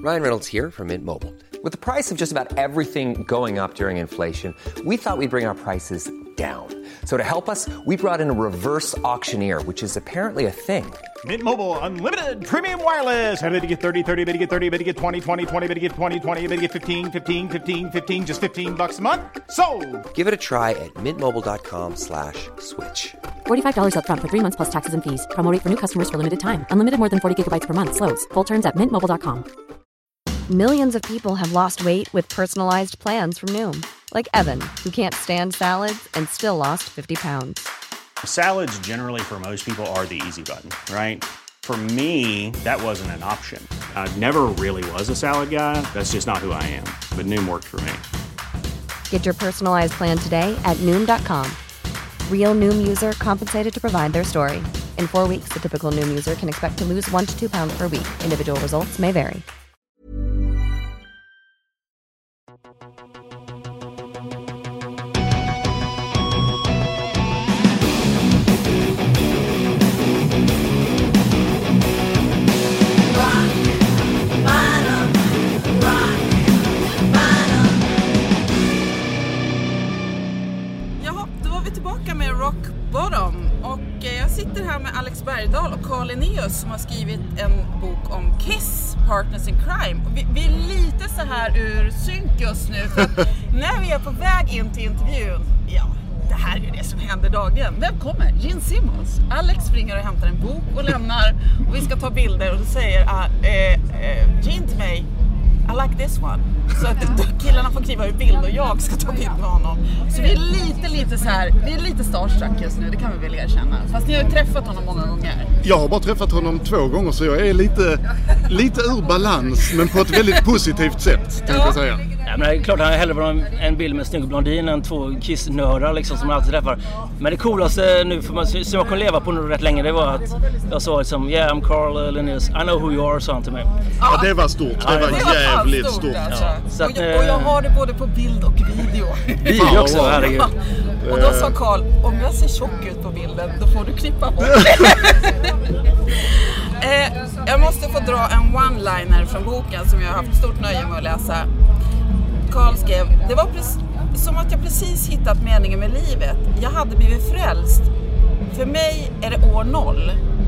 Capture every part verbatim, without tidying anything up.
Ryan Reynolds here from Mint Mobile. With the price of just about everything going up during inflation, we thought we'd bring our prices down. So to help us, we brought in a reverse auctioneer, which is apparently a thing. Mint Mobile Unlimited Premium Wireless. How to get thirty, thirty, how to get thirty, how to get twenty, twenty, twenty, how to get twenty, twenty, how to get fifteen, fifteen, fifteen, fifteen, just fifteen bucks a month? Sold! Give it a try at mintmobile.com slash switch. forty-five dollars up front for three months plus taxes and fees. Promo rate for new customers for limited time. Unlimited more than forty gigabytes per month. Slows full terms at mint mobile dot com. Millions of people have lost weight with personalized plans from Noom. Like Evan, who can't stand salads and still lost fifty pounds. Salads generally for most people are the easy button, right? For me, that wasn't an option. I never really was a salad guy. That's just not who I am. But Noom worked for me. Get your personalized plan today at Noom dot com. Real Noom user compensated to provide their story. In four weeks, the typical Noom user can expect to lose one to two pounds per week. Individual results may vary. Alex Bergdahl och Carl Linnaeus som har skrivit en bok om Kiss, Partners in Crime. Och vi, vi är lite så här ur synk just nu för att när vi är på väg in till intervjun, ja, det här är det som händer dagligen. Vem kommer? Gene Simmons. Alex springer och hämtar en bok och lämnar och vi ska ta bilder och då säger äh, äh, Gene till mig, I like this one. Så att killarna får kliva ur bild och jag ska ta bild med honom. Så vi är lite, lite så här, vi är lite starstruck just nu, det kan vi väl erkänna. Fast ni har ju träffat honom många gånger. Jag har bara träffat honom två gånger så jag är lite, lite ur balans, men på ett väldigt positivt sätt, tänkte jag säga. Ja, men det är klart att han hellre var en bild med snygg blondin än två kissnördar liksom, som man alltid träffar. Men det coolaste nu, för man, som jag kan leva på nu rätt länge, det var att jag sa liksom, yeah, I'm Carl Linnaeus, I know who you are, sa han till mig. Ja, det var stort, det var, det var jävligt stort. stort. Alltså. Ja, så att, och, jag, och jag har det både på bild och video. Video också, herregud. Och då sa Carl, om jag ser tjock ut på bilden, då får du klippa bort. eh, jag måste få dra en one-liner från boken som jag har haft stort nöje med att läsa. Carl skrev, det var precis som att jag precis hittat meningen med livet. Jag hade blivit frälst. För mig är det år noll.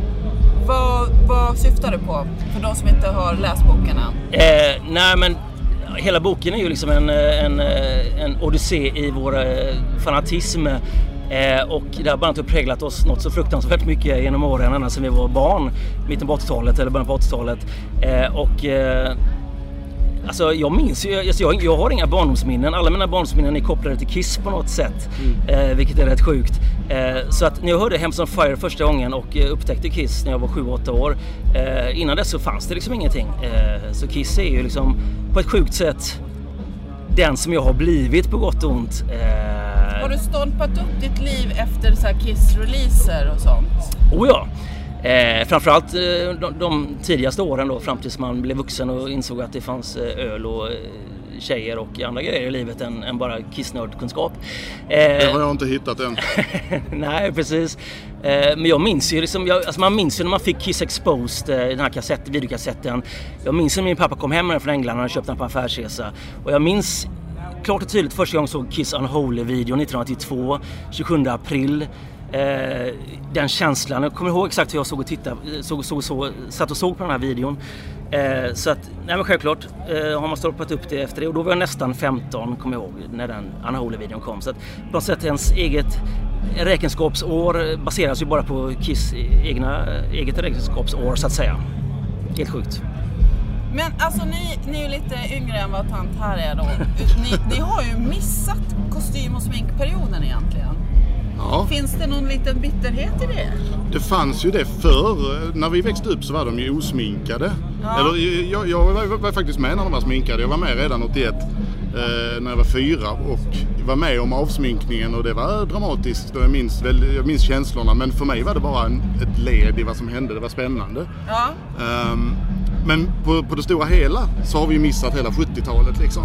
Vad, vad syftar du på för de som inte har läst boken än? Eh, nej men hela boken är ju liksom en, en, en odyssé i vår fanatism. Eh, och det har bara inte präglat oss något så fruktansvärt mycket genom åren, ända sedan vi var barn, mitten på åttiotalet eller början på åttiotalet. Eh, och eh, alltså jag minns ju, alltså jag, jag har inga barndomsminnen. Alla mina barndomsminnen är kopplade till Kiss på något sätt. Mm. Eh, vilket är rätt sjukt. Eh, så att när jag hörde Hems on Fire första gången och eh, upptäckte Kiss när jag var sju åtta år. Eh, innan dess så fanns det liksom ingenting. Eh, så Kiss är ju liksom på ett sjukt sätt den som jag har blivit på gott och ont. Eh, har du stolpat upp ditt liv efter så här Kiss-releaser och sånt? Oh ja. Eh, framförallt eh, de, de tidigaste åren då, fram tills man blev vuxen och insåg att det fanns eh, öl och eh, tjejer och andra grejer i livet än, än bara kissnördkunskap. Eh, det har jag inte hittat än. Nej, precis. Eh, men jag minns ju liksom, jag, alltså man minns ju när man fick Kiss Exposed, eh, den här kassett, videokassetten. Jag minns när min pappa kom hem från England och han köpte den på affärsresa. Och jag minns klart och tydligt första gången såg Kiss Unholy-videon nittonhundraåttiotvå, tjugosjunde april. Eh, den känslan, jag kommer ihåg exakt hur jag såg och tittade, såg, såg, såg, satt och såg på den här videon. Eh, så att, nej men självklart eh, har man stoppat upp det efter det. Och då var jag nästan femton, kommer jag ihåg, när den Unholy-videon kom. Så att på något sätt ens eget räkenskapsår baseras ju bara på Kiss egna, eget räkenskapsår så att säga. Helt sjukt. Men alltså ni, ni är ju lite yngre än vad tant här är då. Ni, ni har ju missat kostym- och sminkperioden egentligen. Ja. Finns det någon liten bitterhet i det? Det fanns ju det förr. När vi växte upp så var de ju osminkade. Ja. Eller, jag, jag var, var faktiskt med när de var sminkade. Jag var med redan åttioett eh, när jag var fyra och var med om avsminkningen och det var dramatiskt och jag minns, väl, jag minns känslorna. Men för mig var det bara en, ett led i vad som hände. Det var spännande. Ja. Um, men på, på det stora hela så har vi missat hela sjuttiotalet liksom.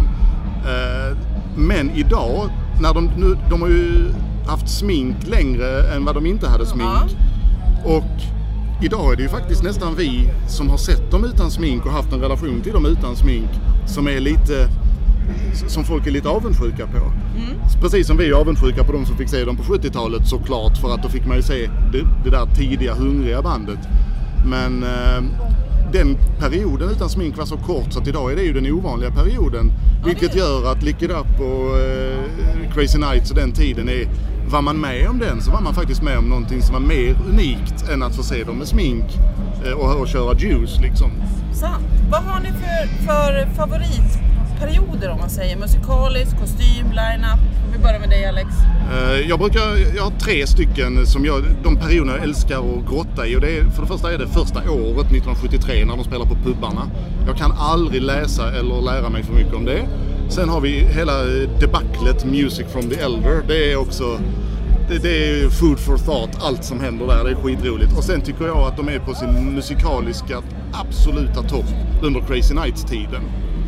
Uh, men idag, när de, nu, de har ju haft smink längre än vad de inte hade smink. Ja. Och idag är det ju faktiskt nästan vi som har sett dem utan smink och haft en relation till dem utan smink som är lite, som folk är lite avundsjuka på. Mm. Precis som vi är avundsjuka på de som fick se dem på sjuttiotalet, såklart, för att då fick man ju se det, det där tidiga hungriga bandet. Men eh, den perioden utan smink var så kort så att idag är det ju den ovanliga perioden. Ja, vilket gör att Lick It Up och eh, Crazy Nights och den tiden är, var man med om den så var man faktiskt med om någonting som var mer unikt än att få se dem med smink eh, och, och köra juice liksom. Sant. Vad har ni för, för favoritperioder om man säger? Musikalisk, kostym, line-up? Vi börjar med dig, Alex. Eh, jag brukar, jag har tre stycken som jag, de perioderna jag älskar att grotta i, och det är, för det första är det första året nittonhundrasjuttiotre när de spelar på pubbarna. Jag kan aldrig läsa eller lära mig för mycket om det. Sen har vi hela debaclet Music from the Elder. Det är också det, det är food for thought, allt som händer där. Det är skitroligt. Och sen tycker jag att de är på sin musikaliska absoluta topp under Crazy Nights-tiden.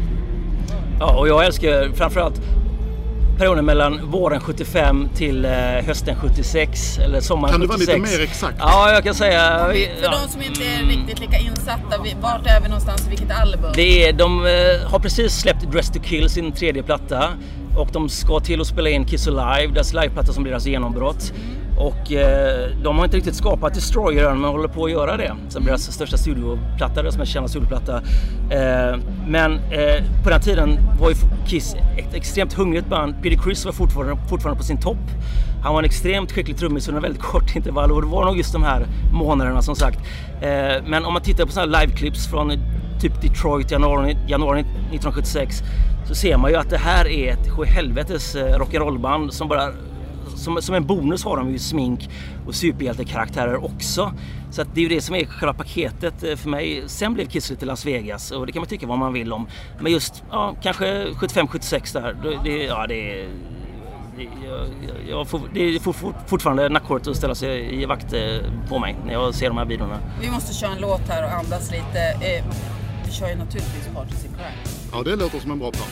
Ja, och jag älskar framförallt perioden mellan våren sjuttiofem till eh, hösten sjuttiosex eller sommaren sjuttiosex. Kan du vara lite mer exakt? Ja, jag kan säga... För ja. de som inte är riktigt lika insatta, vart är vi någonstans, vilket album? Det är, de eh, har precis släppt Dress to Kill, sin tredje platta. Och de ska till att spela in Kiss Alive, deras liveplatta som blir deras genombrott. Och eh, de har inte riktigt skapat Destroyer än, men håller på att göra det. Som deras största studioplatta, deras mest kända studioplatta. Eh, men eh, på den tiden var ju Kiss ett extremt hungrigt band. Peter Criss var fortfarande, fortfarande på sin topp. Han var en extremt skicklig trummis under en väldigt kort intervall. Och det var nog just de här månaderna som sagt. Eh, men om man tittar på sådana här liveclips från typ Detroit januari, januari nittonhundrasjuttiosex, så ser man ju att det här är ett sjuhelvetes rock'n'rollband som bara... Som, som en bonus har de ju smink och superhjältekaraktärer också. Så att det är ju det som är själva paketet för mig. Sen blev Kiss lite Las Vegas och det kan man tycka vad man vill om. Men just, ja, kanske sjuttiofem sjuttiosex där. Det, ja, det är... Det, jag, jag får, det är fortfarande nackhåret att ställa sig i vakt på mig när jag ser de här videorna. Vi måste köra en låt här och andas lite. Vi kör ju naturligtvis Partners in Crime. Ja, det låter som en bra plan.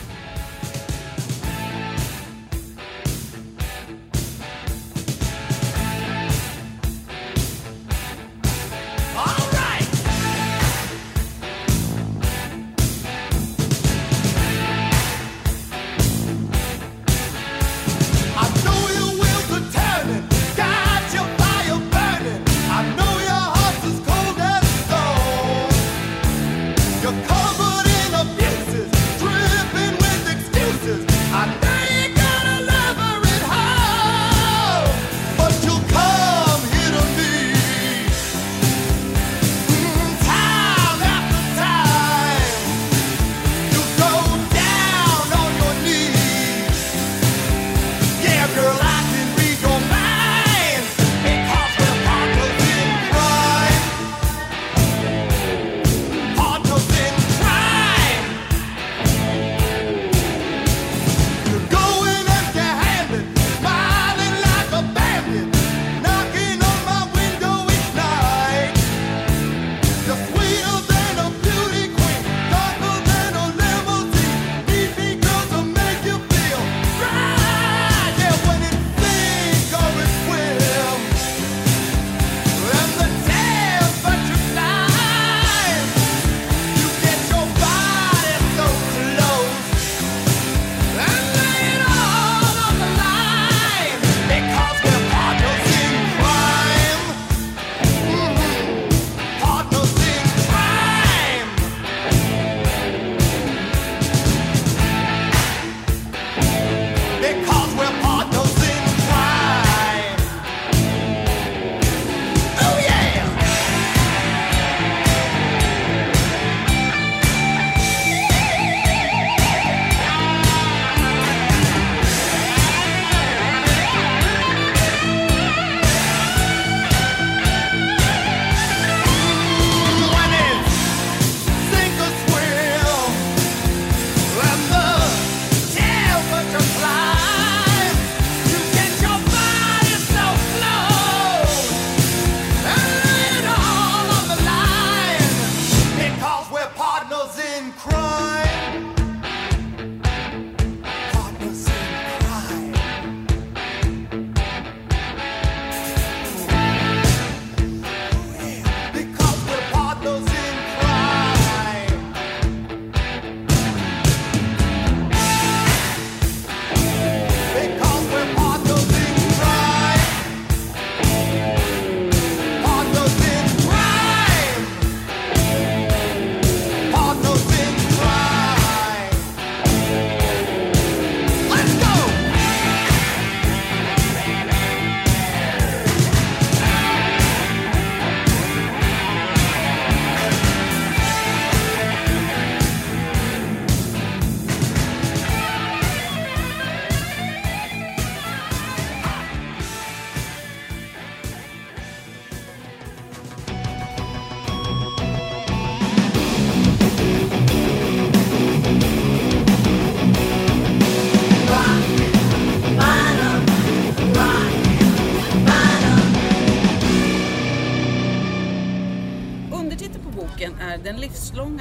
Covered in abuses, dripping with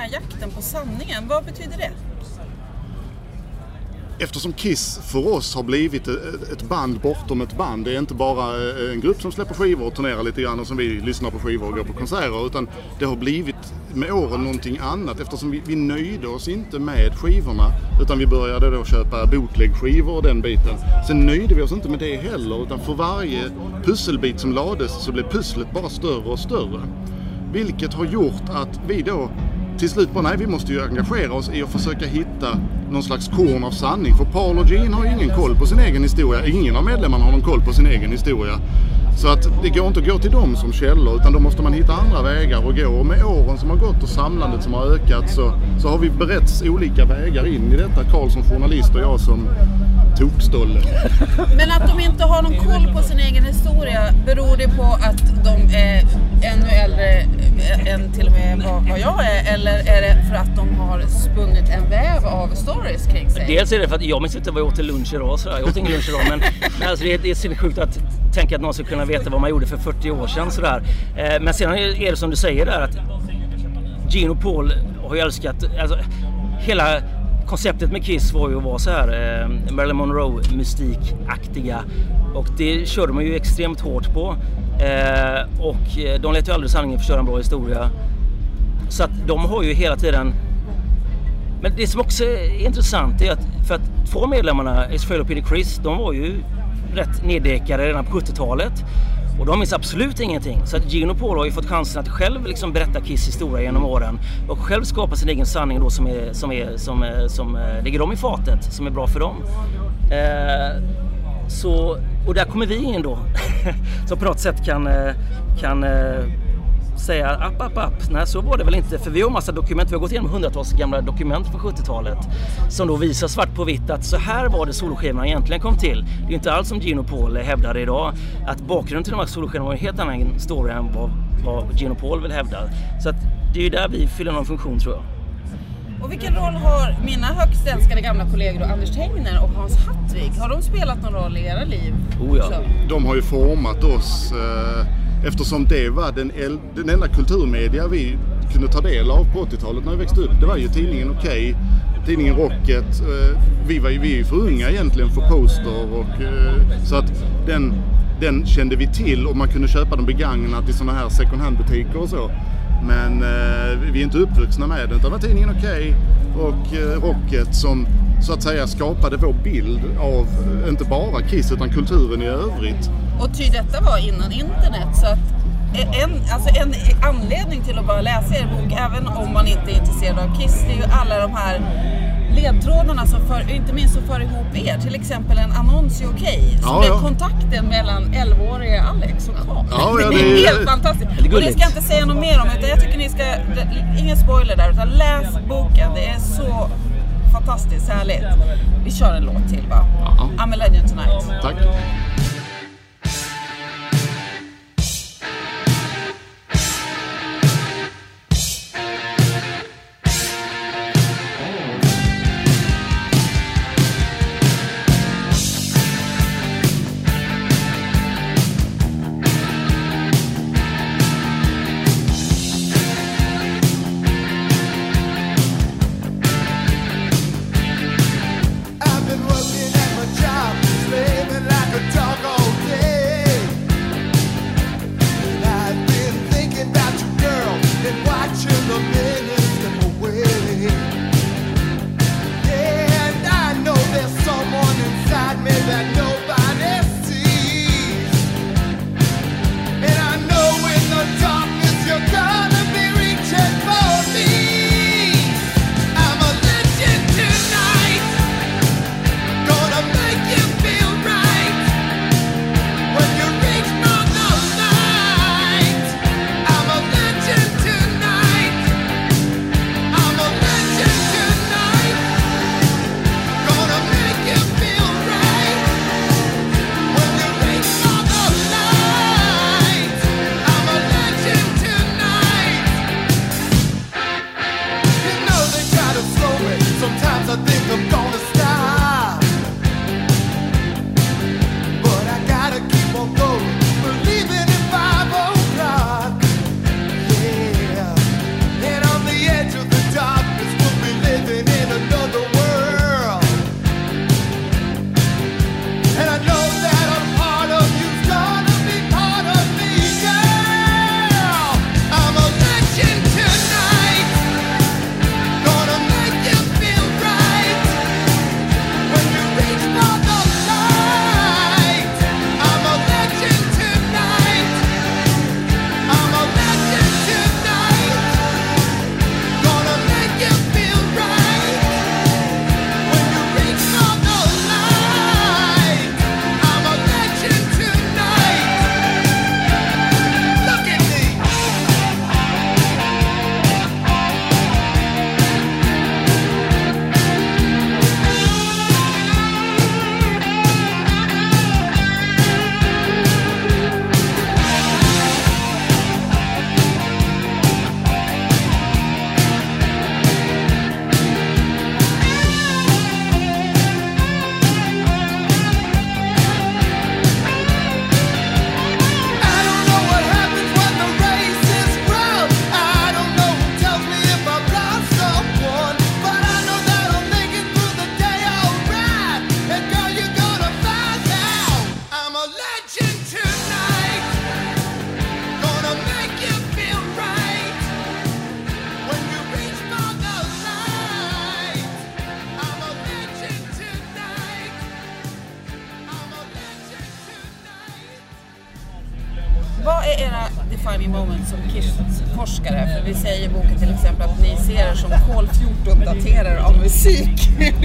här jakten på sanningen. Vad betyder det? Eftersom Kiss för oss har blivit ett band bortom ett band. Det är inte bara en grupp som släpper skivor och turnerar lite grann och som vi lyssnar på skivor och går på konserter. Utan det har blivit med åren någonting annat. Eftersom vi, vi nöjde oss inte med skivorna. Utan vi började då köpa bootleg-skivor och den biten. Sen nöjde vi oss inte med det heller. Utan för varje pusselbit som lades så blev pusslet bara större och större. Vilket har gjort att vi då till slut bara, nej, vi måste ju engagera oss i att försöka hitta någon slags korn av sanning. För Paul och Gene har ju ingen koll på sin egen historia. Ingen av medlemmarna har någon koll på sin egen historia. Så att det går inte att gå till dem som källor, utan då måste man hitta andra vägar att gå. Och med åren som har gått och samlandet som har ökat så, så har vi berätts olika vägar in i detta. Karl som journalist och jag som tokstolle. Men att de inte har någon koll på sin egen historia, beror det på att de är ännu äldre än till och med vad, vad jag är? Eller är det för att de har spunnit en väv av stories kring sig? Dels är det för att jag minns inte vad jag åt till lunch idag. Så jag åt ingen lunch idag, men, men alltså det, det är så sjukt att tänka att någon ska kunna veta vad man gjorde för fyrtio år sedan. Sådär. Eh, men sen är det som du säger där att Gene och Paul har ju älskat... Alltså, hela konceptet med Kiss var ju att vara så här eh, Marilyn Monroe-mystikaktiga. Och det körde man ju extremt hårt på. Eh, och de lät ju aldrig sanningen förstöra en bra historia. Så att de har ju hela tiden... Men det som också är intressant är att för att två medlemmarna, Ace Frehley och Peter Criss, de var ju rätt neddekade redan på sjuttiotalet. Och de minns absolut ingenting. Så att Gene och Paul har ju fått chansen att själv liksom berätta Kiss historia genom åren. Och själv skapa sin egen sanning då som, är, som, är, som, är, som ligger dem i fatet. Som är bra för dem. Eh, så, och där kommer vi in då. Som på något sätt kan... kan säga app, app, app. Nej, så var det väl inte. För vi har en massa dokument. Vi har gått igenom hundratals gamla dokument från sjuttiotalet. Som då visar svart på vitt att så här var det soloskivorna egentligen kom till. Det är ju inte alls som Gene och Paul hävdar idag. Att bakgrunden till de här soloskivorna var en helt annan story än vad, vad Gene och Paul vill hävda. Så att det är ju där vi fyller någon funktion, tror jag. Och vilken roll har mina högst älskade gamla kollegor Anders Tengner och Hans Hattvig? Har de spelat någon roll i era liv? Oh ja. De har ju format oss... Eh... Eftersom det var den, el- den enda kulturmedia vi kunde ta del av på åttiotalet när vi växte upp. Det var ju tidningen Okej, tidningen Rocket. Vi var ju, vi är ju för unga egentligen för poster. Och, så att den, den kände vi till och man kunde köpa dem begagnat i såna här second hand butiker och så. Men vi är inte uppvuxna med den. Det var tidningen Okej och Rocket som så att säga skapade vår bild av inte bara Kiss utan kulturen i övrigt. Och ty detta var innan internet, så att en, alltså en anledning till att bara läsa er bok, även om man inte är intresserad av Kiss, det är ju alla de här ledtrådarna som för, inte minst som för ihop er. Till exempel en annons i Okej som ja, blev ja. kontakten mellan elva-åriga Alex och Carl. Ja, ja, det, det är är helt fantastiskt. Det och det ska jag inte säga något mer om, utan jag tycker ni ska, ingen spoiler där, utan läs boken. Det är så fantastiskt härligt. Vi kör en låt till, va? Ja. I'm a Legend Tonight. Tack. I've been working at my job, slaving like a dog vad är era defining moments som Kiss-forskare? För vi säger i boken till exempel att ni ser er som kol fjorton-daterare av musik.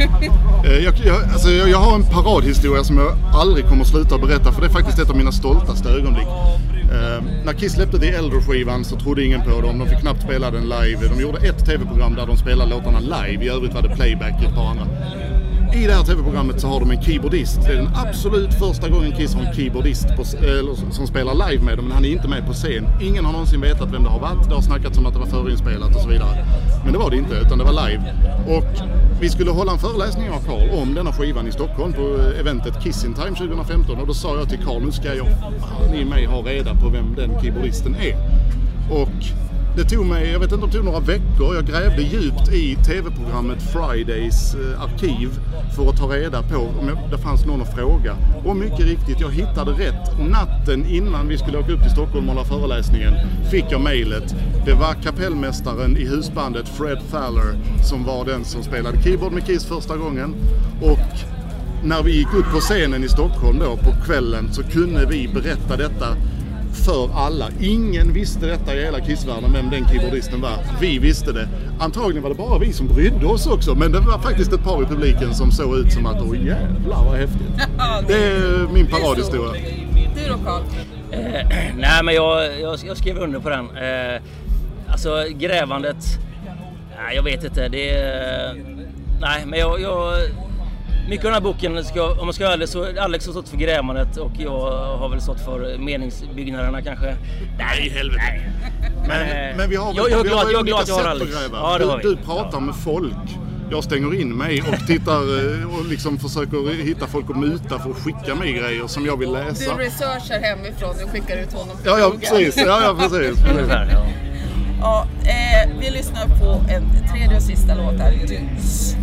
jag, jag, alltså jag, jag har en paradhistoria som jag aldrig kommer att sluta berätta, för det är faktiskt ett av mina stoltaste ögonblick. Eh, när Kiss släppte The Elder-skivan så trodde ingen på dem. De fick knappt spela den live. De gjorde ett tv-program där de spelade låtarna live. I övrigt var det playback i ett par andra. I det här tv-programmet så har de en keyboardist. Det är den absolut första gången Kiss har en keyboardist på, eller, som spelar live med dem, men han är inte med på scen. Ingen har någonsin vetat vem det har varit. Det har snackats om att det var förinspelat och så vidare. Men det var det inte, utan det var live. Och vi skulle hålla en föreläsning av Carl om denna skivan i Stockholm på eventet Kiss in Time tjugo femton. Och då sa jag till Carl, nu ska jag, ni mig ha reda på vem den keyboardisten är. Och det tog mig, jag vet inte om det tog några veckor, jag grävde djupt i tv-programmet Fridays eh, arkiv för att ta reda på om jag, det fanns någon att fråga. Och mycket riktigt, jag hittade rätt. Natten innan vi skulle åka upp till Stockholm och hålla föreläsningen fick jag mejlet. Det var kapellmästaren i husbandet Fred Thaler som var den som spelade keyboard med Kiss första gången. Och när vi gick upp på scenen i Stockholm då på kvällen så kunde vi berätta detta för alla. Ingen visste detta i hela Kissvärlden, vem den keyboardisten var. Vi visste det. Antagligen var det bara vi som brydde oss också, men det var faktiskt ett par i publiken som såg ut som att åh jävlar vad häftigt. Det är min paradhistoria. Du då, Carl? Eh, nej, men jag, jag, jag skrev under på den. Eh, alltså grävandet, nej, jag vet inte. Det är, nej, men jag... jag mycket av den här boken, ska, om man ska göra det, så Alex har stått för grävandet och jag har väl stått för meningsbyggnaderna kanske. Nej, helvete. Nej. Men, men vi har väl, jag, jag, vi glad, har jag är glad att jag har Alex. Ja, du, du pratar med folk. Jag stänger in mig och tittar och liksom försöker hitta folk och muta för att skicka mig grejer som jag vill läsa. Du researchar hemifrån och skickar ut honom på ja, ja, precis. Ja, ja, precis. Ungefär, ja. Ja, eh, vi lyssnar på en tredje och sista låt här, Dudes.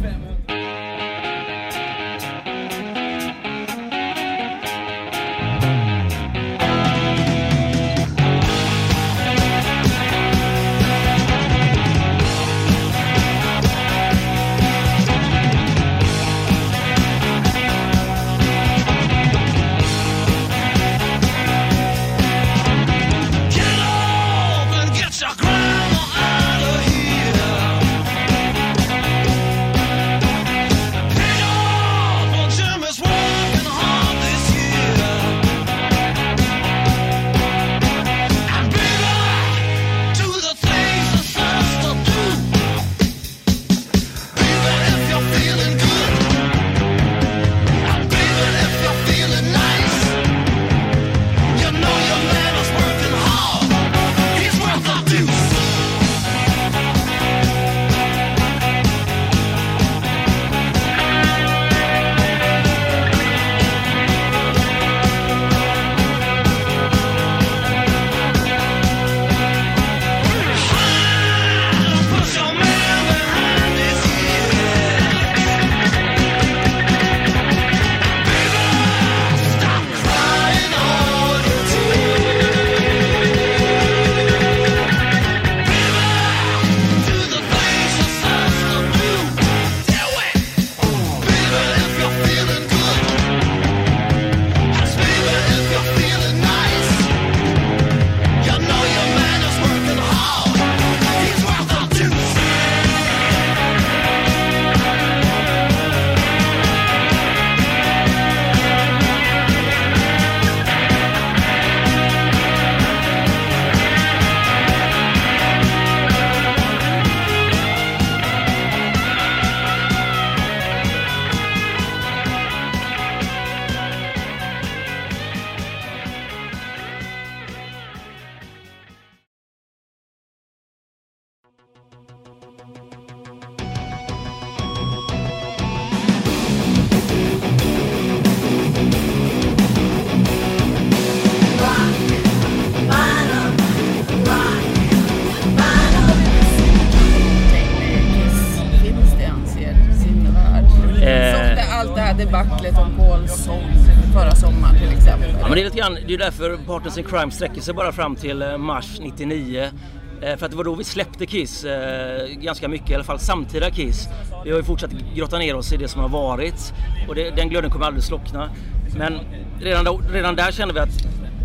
Debaclet om Paul sång förra sommaren till exempel. Ja, men det är lite grann, det är därför Partners in Crime sträcker sig bara fram till mars nittionio. För att det var då vi släppte Kiss ganska mycket, i alla fall samtida Kiss. Vi har ju fortsatt grotta ner oss i det som har varit och det, den glöden kommer aldrig slockna. Men redan, då, redan där kände vi att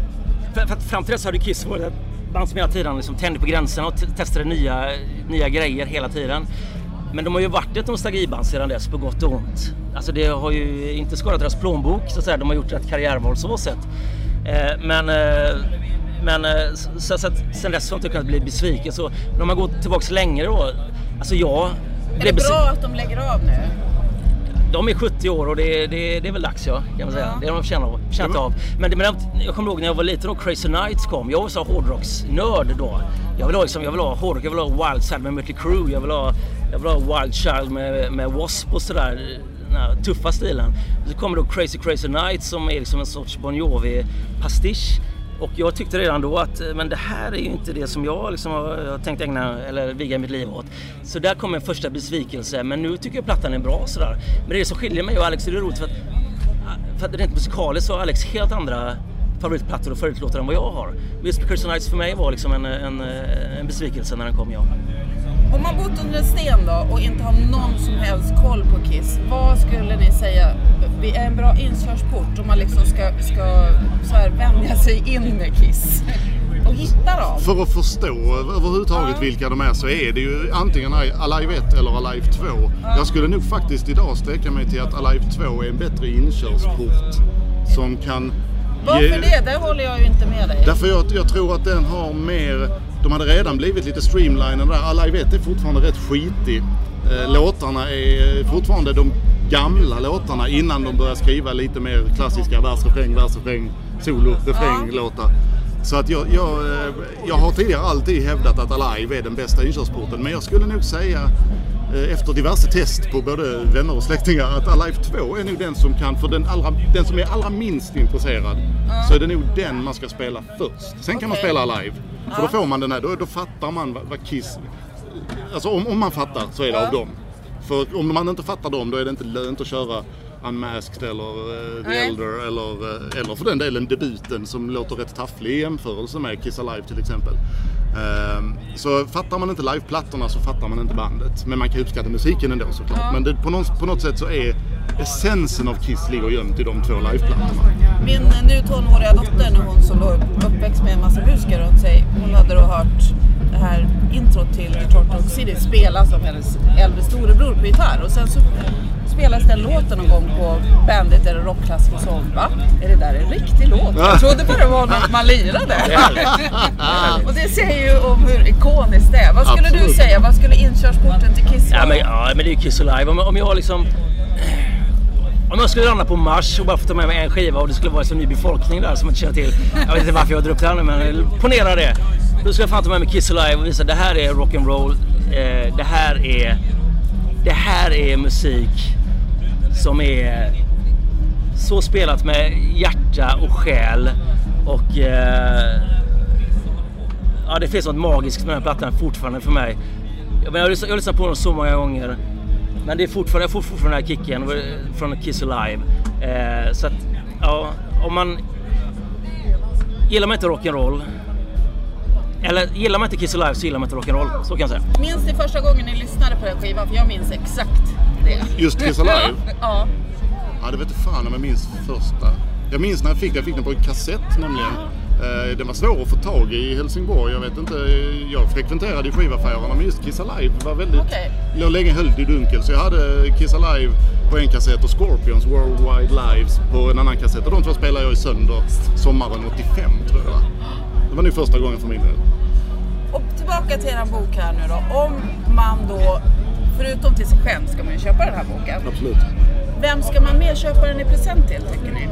för, för att fram till dess hade Kiss varit ett band som hela tiden liksom tände på gränserna och t- testade nya, nya grejer hela tiden. Men de har ju varit ett nostalgiband sedan dess, på gott och ont. Alltså det har ju inte skadat deras plånbok, så att säga. De har gjort ett karriärval så sätt. Eh, men eh, men eh, så, så att sen dess har jag inte kunnat bli besviken. Så när man går tillbaka längre då, alltså jag... Är det bra att de lägger av nu? De är sjuttio år och det, det, det är väl dags, ja, kan man säga. Ja. Det har de förtjänat, förtjänat av. Men, men jag kommer ihåg när jag var liten och Crazy Nights kom. Jag var så hårdrocksnörd då. Jag vill ha, liksom, jag vill ha hårdrock, jag vill ha Wild Child med Mötley Crüe. Jag vill ha, jag vill ha Wild Child med, med W.A.S.P. och sådär. Den här tuffa stilen. Så kommer då Crazy Crazy Nights som är liksom en sorts Bon Jovi-pastisch. Och jag tyckte redan då att men det här är ju inte det som jag liksom har tänkt ägna eller viga mitt liv åt. Så där kom en första besvikelse, men nu tycker jag plattan är bra sådär. Men det är det som skiljer mig och Alex, det är roligt för att, för att rent musikaliskt så har Alex helt andra favoritplattor och favoritlåtar än vad jag har. Just Crazy Nights för mig var liksom en, en, en besvikelse när den kom, ja. Om man bott under en sten då och inte har någon som helst koll på Kiss, vad skulle ni säga är en bra inkörsport om man liksom ska, ska så här vänja sig in med Kiss och hitta dem? För att förstå överhuvudtaget ja. vilka de är så är det ju antingen Alive ett eller Alive två. Ja. Jag skulle nog faktiskt idag sträcka mig till att Alive två är en bättre inkörsport som kan... Varför ge... det? Där håller jag ju inte med dig. Därför jag, jag tror att den har mer... De hade redan blivit lite streamlined där. Alive ett är fortfarande rätt skitig. Ja. Låtarna är fortfarande de gamla låtarna innan de börjar skriva lite mer klassiska vers, refräng, vers, refräng, solo, refräng, ja. låtar. Så att jag, jag, jag har tidigare alltid hävdat att Alive är den bästa inkörsporten. Men jag skulle nog säga efter diverse test på både vänner och släktingar att Alive två är nog den som kan, för den, allra, den som är allra minst intresserad ja. så är det nog den man ska spela först. Sen okay. kan man spela Alive. För då får man den här, då, då fattar man vad, vad Kiss... Alltså om, om man fattar så är det ja. av dem. För om man inte fattar dem, då är det inte lönt att köra Unmasked eller uh, The Nej. Elder eller, uh, eller för den delen debuten som låter rätt tafflig i jämförelse med Kiss Alive till exempel. Uh, så fattar man inte liveplattorna så fattar man inte bandet. Men man kan uppskatta musiken ändå såklart. Ja. Men det, på, något, på något sätt så är essensen av Kiss ligger gömt i de två liveplattorna. Min nu tonåriga dotter, när hon som då uppväxt med en massa musiker runt sig, hon hade då hört det här intro till Detroit Rock City spelas av hennes äldre storebror på gitarr. Och sen så spelas den låten någon gång på Bandit eller rockklassiker och så. Va? Är det där en riktig låt? Jag trodde bara det var något man lirade. Och det säger ju om hur ikoniskt det är. Vad skulle Absolut. du säga? Vad skulle inkörsporten till Kiss vara? Ja, men, ja, men det är ju Kiss Alive. Om, om jag liksom... Om jag skulle landa på Mars och bara få ta med mig en skiva och det skulle vara en ny befolkning där som jag inte känner till. Jag vet inte varför jag drar upp det här nu, men ponera det. Då skulle jag fan ta med mig Kiss Alive och visa att det här är rock'n'roll. Eh, det här är... Det här är musik som är så spelat med hjärta och själ. Och... Eh, ja, det finns något magiskt med den här plattan fortfarande för mig. Jag, men, jag, har lyssnat, jag har lyssnat på den så många gånger. Men det är fortfarande, jag får fortfarande den här kicken från Kiss Alive. Eh, så att, ja, om man gillar man inte rock'n'roll, eller gillar man inte Kiss Alive så gillar man inte rock'n'roll, så kan jag säga. Minns ni första gången ni lyssnade på den skivan? För jag minns exakt det. Just Kiss Alive? Ja. Ja, det vet inte fan om jag minns första. Jag minns när jag fick, jag fick den på en kassett nämligen. Eh, den var svår att få tag i Helsingborg. Jag vet inte, jag frekventerade i skivaffärerna, men just Kiss Alive var väldigt... Okay. Jag länge höll i dunkel, så jag hade Kiss Alive på en kassett och Scorpions Worldwide Lives på en annan kassett. Och de två spelade jag i sönder sommaren åttiofem, tror jag. Det var nu första gången för min del. Och tillbaka till er bok här nu då. Om man då, förutom till sig själv, ska man ju köpa den här boken. Absolut. Vem ska man mer köpa den i present till, tycker ni?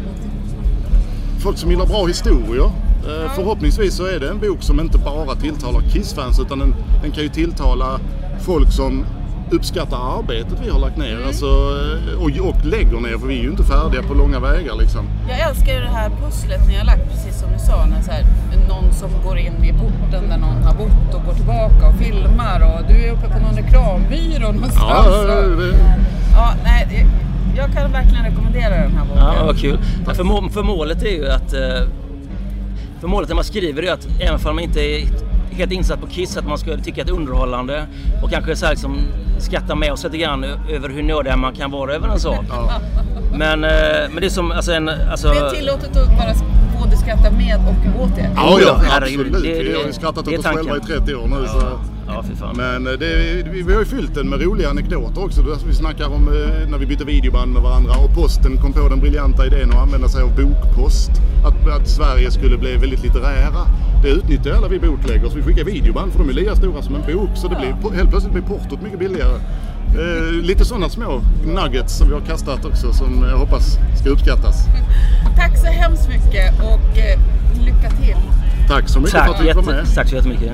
Folk som gillar bra historier. Ja. Förhoppningsvis så är det en bok som inte bara tilltalar Kiss-fans, utan den, den kan ju tilltala folk som uppskattar arbetet vi har lagt ner. Mm. Alltså, och, och lägger ner, för vi är ju inte färdiga på långa vägar liksom. Jag älskar ju det här pusslet ni har lagt, precis som du sa, när så här, någon som går in i porten där någon har bott och går tillbaka och filmar, och du är uppe på någon reklambyrå någonstans. Ja, det... ja, nej, det... Jag kan verkligen rekommendera den här boken. Ja, vad kul. Ja, för, må- för målet är ju att... För målet när man skriver är att även om man inte är helt insatt på Kiss, att man ska tycka att det är underhållande och kanske så här liksom skratta med och lite grann över hur nördig man kan vara över en sak. Ja. Men, men det är som... Alltså en, alltså, det är tillåtet att bara få och du skrattar med och åt det. Ja, ja, herregud. absolut. Det- Vi det- har ju skrattat det är åt oss själva i tanken. trettio år nu. Så. Ja, fy fan. Men det, vi, vi har ju fyllt den med roliga anekdoter också. Vi snackar om eh, när vi bytte videoband med varandra och Posten kom på den briljanta idén att använda sig av bokpost. Att, att Sverige skulle bli väldigt litterära. Det utnyttjar alla vi boklägger, så vi skickar videoband för de är lika stora som en bok. Så det blir, helt plötsligt blir portot mycket billigare. Eh, lite sådana små nuggets som vi har kastat också som jag hoppas ska uppskattas. Tack så hemskt mycket och eh, lycka till. Tack så mycket för Tack, att du var med. jätte, tack så jättemycket.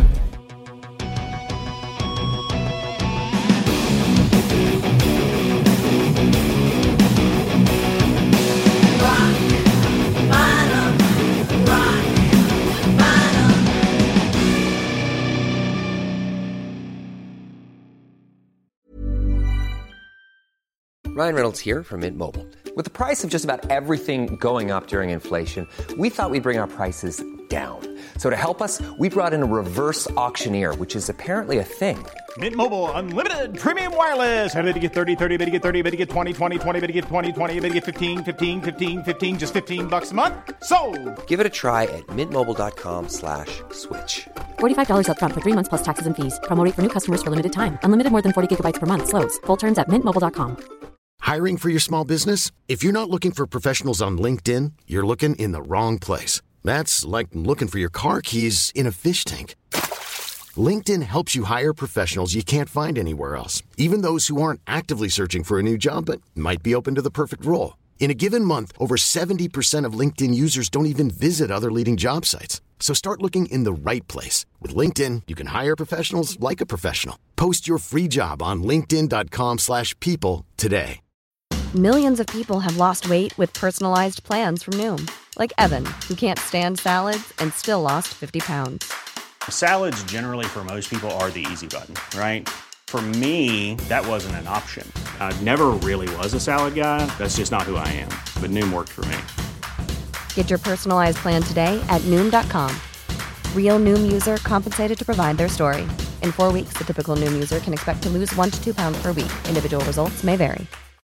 Ryan Reynolds here from Mint Mobile. With the price of just about everything going up during inflation, we thought we'd bring our prices down. So to help us, we brought in a reverse auctioneer, which is apparently a thing. Mint Mobile Unlimited Premium Wireless. How to get thirty, thirty, how to get thirty, how to get twenty, twenty, twenty, how to get twenty, twenty, how to get fifteen, fifteen, fifteen, fifteen, just fifteen bucks a month? Sold! Give it a try at mintmobile.com slash switch. forty-five dollars up front for three months plus taxes and fees. Promo rate for new customers for limited time. Unlimited more than forty gigabytes per month. Slows full terms at mint mobile dot com. Hiring for your small business? If you're not looking for professionals on LinkedIn, you're looking in the wrong place. That's like looking for your car keys in a fish tank. LinkedIn helps you hire professionals you can't find anywhere else, even those who aren't actively searching for a new job but might be open to the perfect role. In a given month, over seventy percent of LinkedIn users don't even visit other leading job sites. So start looking in the right place. With LinkedIn, you can hire professionals like a professional. Post your free job on linkedin dot com slash people today. Millions of people have lost weight with personalized plans from Noom. Like Evan, who can't stand salads and still lost fifty pounds. Salads generally for most people are the easy button, right? For me, that wasn't an option. I never really was a salad guy. That's just not who I am. But Noom worked for me. Get your personalized plan today at Noom dot com. Real Noom user compensated to provide their story. In four weeks, the typical Noom user can expect to lose one to two pounds per week. Individual results may vary.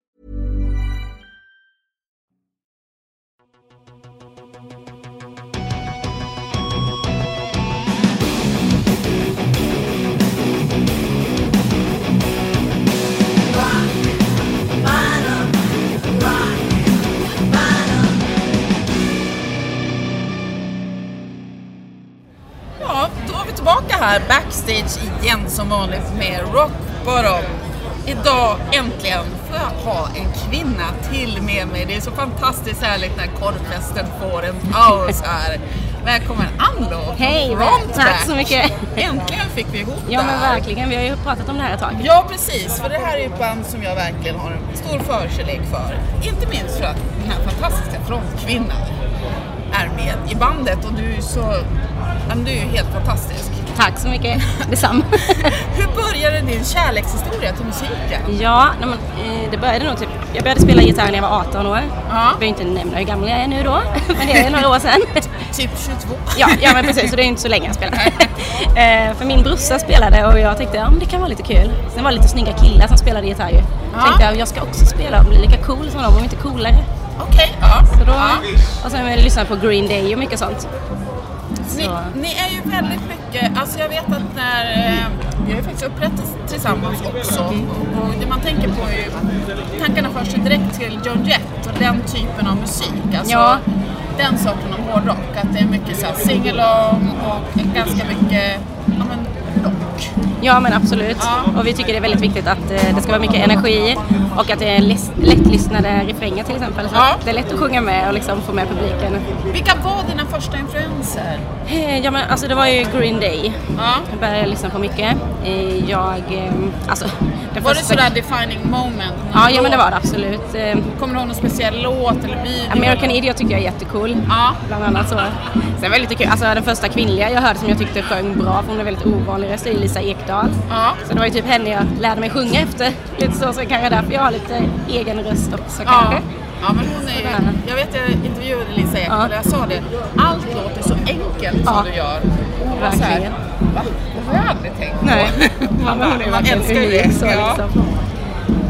Ja, då är vi tillbaka här backstage igen som vanligt med Rock Bottom. Idag äntligen får jag ha en kvinna till med mig. Det är så fantastiskt härligt när korvfesten får en paus här. Välkommen Anlo. Hej, Frontback. tack så mycket. Äntligen fick vi ihop Ja det men här. verkligen, vi har ju pratat om det här ett tag. Ja precis, för det här är ett band som jag verkligen har en stor förkärlek för. Inte minst för att den här fantastiska frontkvinnan är med i bandet och du är så, ja, du är ju helt fantastisk. Tack så mycket, detsamma. Hur började din kärlekshistoria till musiken? Ja, nej, men, eh, det började nog typ, jag började spela gitarr när jag var arton år. Ja. Jag behöver inte nämna hur gammal jag är nu då, men det är några år sedan. Typ tjugotvå. Ja, ja men precis, så det är inte så länge jag spelar. eh, för min brorsa spelade och jag tänkte, ja men det kan vara lite kul. Sen var det lite snygga killar som spelade gitarr ju. Ja. Tänkte jag, jag ska också spela och bli lika cool som dem, om inte coolare. Okej, ja. Så då, ja. och sen jag lyssnade på Green Day och mycket sånt. Ni, Så. ni är ju väldigt mycket, alltså jag vet att när, eh, vi har ju faktiskt upprättat tillsammans också och, och det man tänker på är ju, tankarna förs ju direkt till Joan Jett och den typen av musik, alltså Ja. den sorten av hårdrock, att det är mycket så här sing-along och ganska mycket, ja men rock. Ja men absolut. Ja. Och vi tycker det är väldigt viktigt att eh, det ska vara mycket energi och att det är lätt, lättlyssnade refränger till exempel. Så Ja. att det är lätt att sjunga med och liksom få med publiken. Vilka var dina första influenser? Eh, Ja men alltså det var ju Green Day. Ja. Jag började lyssna på mycket. Eh, Jag, eh, alltså den Var det första... sådär defining moment? Ja, ja men det var det absolut. Eh, Kommer du ihåg någon speciell låt eller video? American Idiot tycker jag är jättecool. Ja. Bland annat så. Sen var det lite kul, alltså den första kvinnliga jag hörde som jag tyckte sjöng bra, för hon är väldigt ovanlig röst, är Lisa Ekdahl. Ja. Så det var ju typ henne jag lärde mig sjunga efter. Lite så, så kanske därför jag har lite egen röst också Ja. kanske. Ja, men hon är ju, jag vet jag intervjuade Lisa Ekdahl och jag sa det, allt låter så enkelt som Ja. du gör. Och hon var så här, Verkligen. va? Det har jag aldrig tänkt på. Nej, man, hon är man verkligen älskar ju unik det. så Ja. liksom.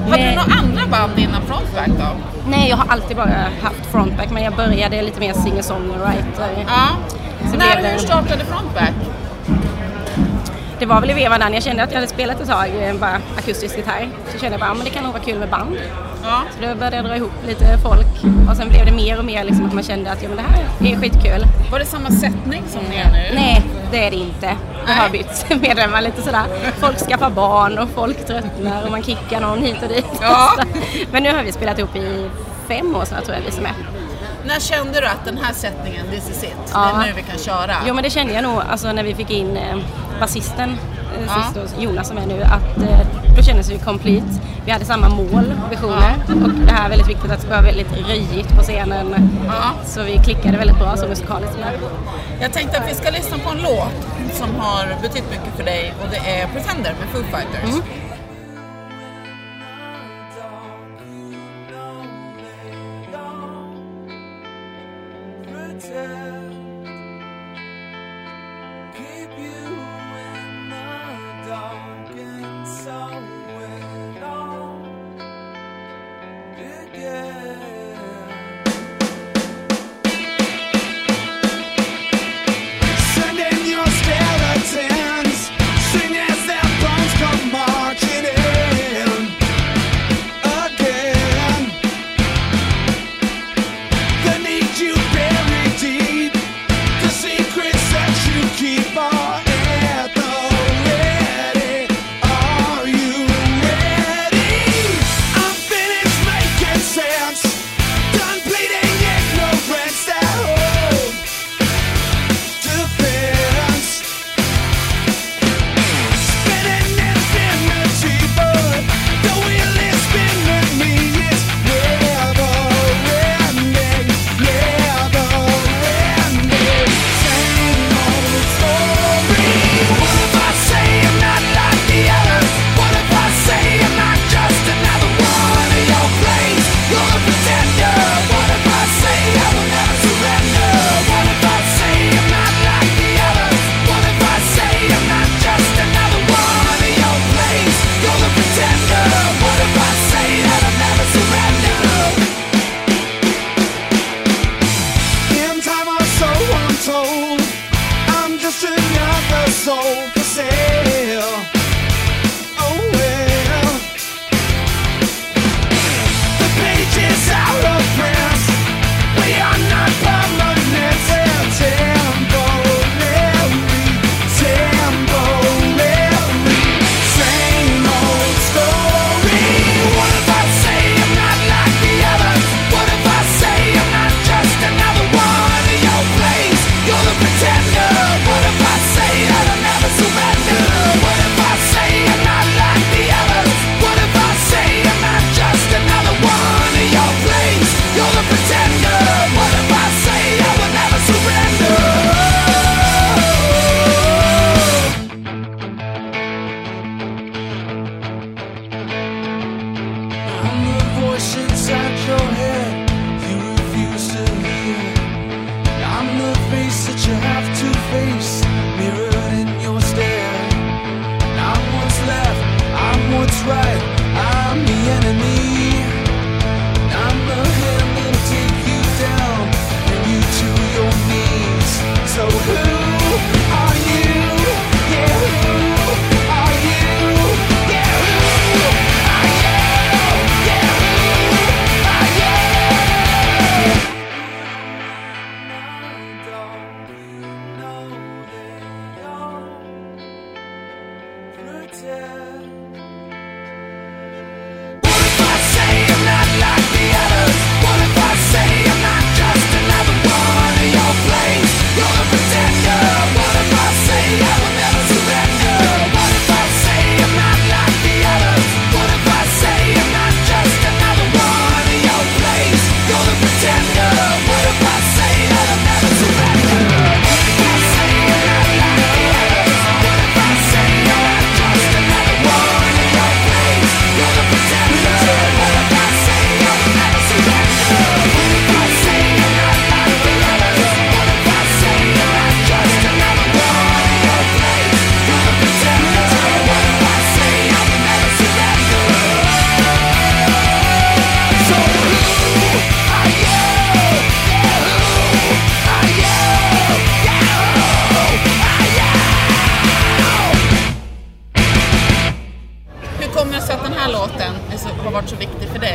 Hade du några andra band innan Frontback då? Nej, jag har alltid bara haft Frontback, men jag började lite mer singer-songwriter. Ja. Så När blev du det... startade Frontback? Det var väl i vevan där, jag kände att jag hade spelat ett tag bara akustisk gitarr. Så kände jag bara, men det kan nog vara kul med band. Ja. Så då började jag dra ihop lite folk. Och sen blev det mer och mer liksom att man kände att ja, men det här är skitkul. Var det samma sättning som ni är nu? Nej, det är det inte. Det har bytt medlemmar lite sådär. Folk skaffar barn och folk tröttnar och man kickar någon hit och dit. Ja. Men nu har vi spelat ihop i fem år sedan, tror jag vi som är. När kände du att den här sättningen, this is it, Ja. det är nu vi kan köra? Jo, men det kände jag nog alltså, när vi fick in eh, basisten, eh, Ja. sist då, Jonas som är nu, att eh, då kändes vi complete. Vi hade samma mål och visioner. Ja. Och det här är väldigt viktigt att det ska vara väldigt röjigt på scenen. Ja. Så vi klickade väldigt bra som musikaliskt med. Jag tänkte att vi ska lyssna på en låt som har betytt mycket för dig, och det är Pretender med Foo Fighters. Mm. Are you ready? I'm finished making sense.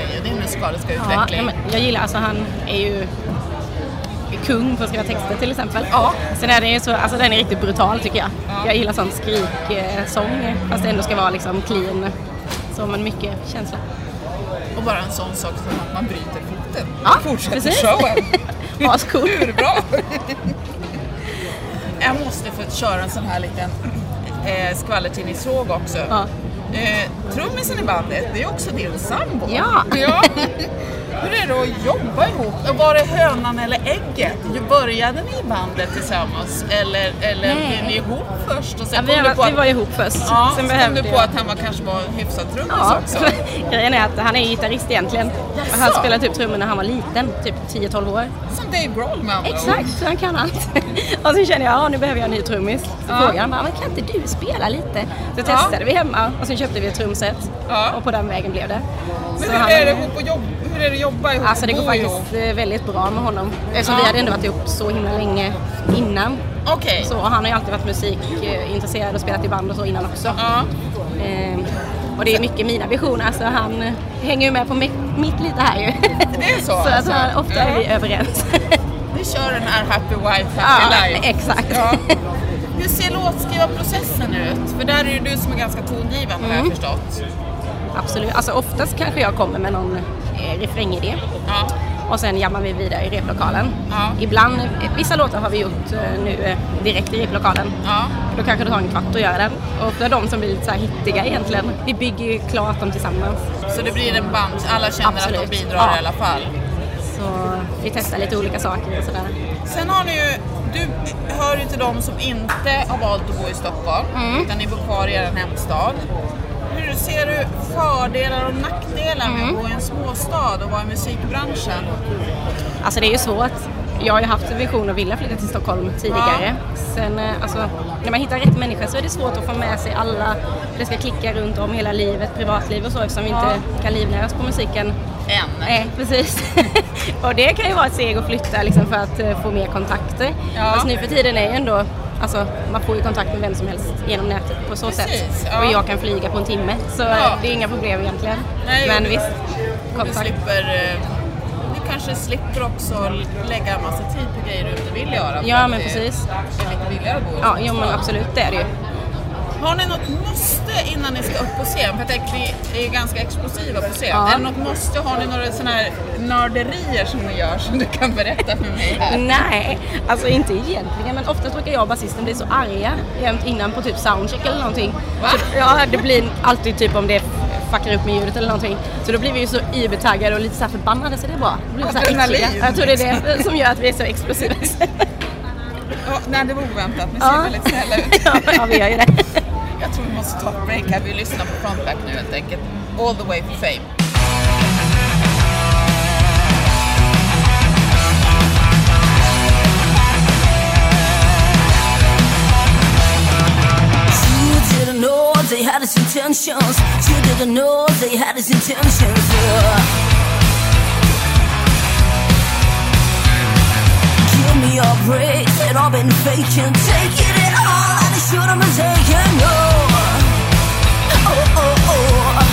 dig och din musikaliska utveckling? Ja, men jag gillar, alltså han är ju kung på att skriva texter till exempel. Ja. Sen är det ju så, alltså den är riktigt brutal tycker jag. Ja. Jag gillar sån skriksång, fast det ändå ska vara liksom clean, som en mycket känsla. Och bara en sån sak som att man bryter foten. Ja, fortsätter precis. showen. Ascool. Hur bra? Jag måste få köra en sån här liten eh, skvallertidningsfråga också. Ja. Eh, trummisen i bandet, det är också din sambo. Ja. Ja. Hur är det att jobba ihop? Var det hönan eller ägget? Började ni i bandet tillsammans? Eller, eller blev ni ihop först? Och sen ja, vi, kom du på att, vi var ihop först. Ja, sen sen kom du på att han var, kanske var hyfsad trummis ja. också. Grejen är att han är gitarrist egentligen. Jaså. Han spelade typ trummor när han var liten, typ tio tolv år. Som Dave Grohl med andra. Exakt, så han kan allt. Och sen kände jag, ja nu behöver jag en ny trummis. Så ja. frågade han, men kan inte du spela lite? Så testade ja. vi hemma och sen köpte vi ett trumset. Ja. Och på den vägen blev det. Men så hur, han, är det ihop och jobb, hur är det att jobba ihop? Alltså det går faktiskt ihop? väldigt bra med honom. Eftersom ja. vi hade ändå varit ihop så himla länge innan. Okay. Så han har ju alltid varit musikintresserad och spelat i band och så innan också. Ja. Ehm, och det är mycket mina visioner, så han hänger ju med på mitt, mitt lite här ju. Det är så? Så alltså. att ofta ja. är vi överens. Vi kör den här Happy Wife, Happy ja, Life. Exakt. Ja. Hur ser låtskrivarprocessen ut? För där är ju du som är ganska tongivande, mm. har jag förstått. Absolut. Alltså oftast kanske jag kommer med någon eh, refrängidé. Ja. Och sen jammar vi vidare i replokalen. Ja. Ibland, vissa låtar har vi gjort eh, nu eh, direkt i replokalen. Ja. Då kanske det tar en kvart att göra den. Och för de som blir lite så här hittiga egentligen, vi bygger ju klart dem tillsammans. Så det blir en band, alla känner Absolut. Att de bidrar ja. i alla fall? Så vi testar lite olika saker och sådär. Sen har ni ju, du hör ju till de som inte har valt att bo i Stockholm, mm. utan ni bor kvar i er hemstad. Hur ser du fördelar och nackdelar med mm. att bo i en småstad och vara i musikbranschen? Alltså det är ju svårt. Jag har ju haft en vision och vilja flytta till Stockholm tidigare. Ja. Sen alltså, när man hittar rätt människa så är det svårt att få med sig alla. Det ska klicka runt om hela livet, privatliv och så, eftersom vi ja. inte kan livnära oss på musiken. Än. Nej, precis. Och det kan ju vara ett steg att flytta liksom, för att uh, få mer kontakter. Ja. Fast nu för tiden är ju ändå, alltså, man får ju kontakt med vem som helst genom nätet på så precis, sätt. Ja. Och jag kan flyga på en timme, så ja. det är inga problem egentligen. Nej, men du, visst, kontakt. Du slipper... Uh... kanske slipper också lägga en massa tid på grejer du inte vill göra. Ja, men precis. Det är lite billigare att bo. Ja, jo, men absolut, det är det ju. Har ni något måste innan ni ska upp på scen? För jag tänker, ni är ganska explosiva på scen. Ja. Är det något måste? Har ni några sådana här nörderier som ni gör som du kan berätta för mig här? Nej, alltså inte egentligen. Men ofta brukar jag och basisten bli så arga jämt innan på typ soundcheck eller någonting. Så, ja, det blir alltid typ om det fuckar upp med ljudet eller någonting. Så då blir vi ju så übertaggade och lite så här förbannade, så det är bra. Det blir så här äckliga. Jag tror det är det som gör att vi är så explosiva. Ja, nej, det var oväntat. Ni ser ja. väldigt snälla ut. Ja, vi gör ju det. Jag tror vi måste ta ett break här. Vi lyssnar på Frontback nu helt enkelt. All the way for fame. You didn't know they had his intentions. You didn't know they had his intentions. Yeah. Give me a break, said I've been faking. Taking it all, and I should have been taking no. Oh, oh, oh.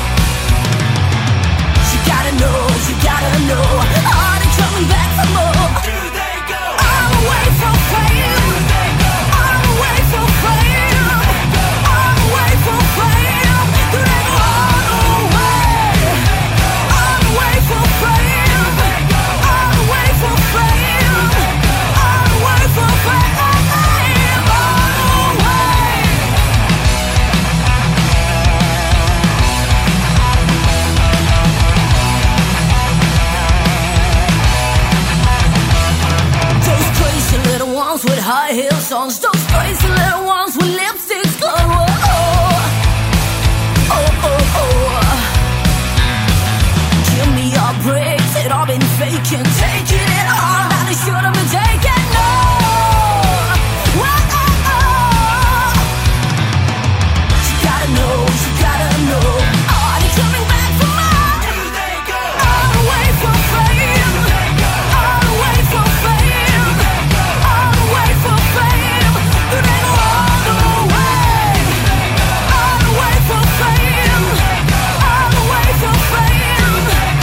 You gotta know, you gotta know. Are they coming back for more? Do they go? I'm away from fame. Do they go? I'm away from fame. Do they go? I'm away from fame. Do they go all the way? I'm away from fame. Do they go? I'm away from fame. I'm away from fame. All the way. Those crazy little ones with high heels on. Those crazy little ones with lipsticks on. Oh, oh, oh, oh. Give me a break, said I've been faking. Taking it all, and I should have been taking no. Oh, oh, oh. You gotta know, you gotta know. Are they coming back for more? Do they go? All the way from fame. Do they go? All the way from fame. Do they go? All the way from fame. Do they go all the way? Do they go? All the way from fame. Do they go? All the way from fame. Do they go?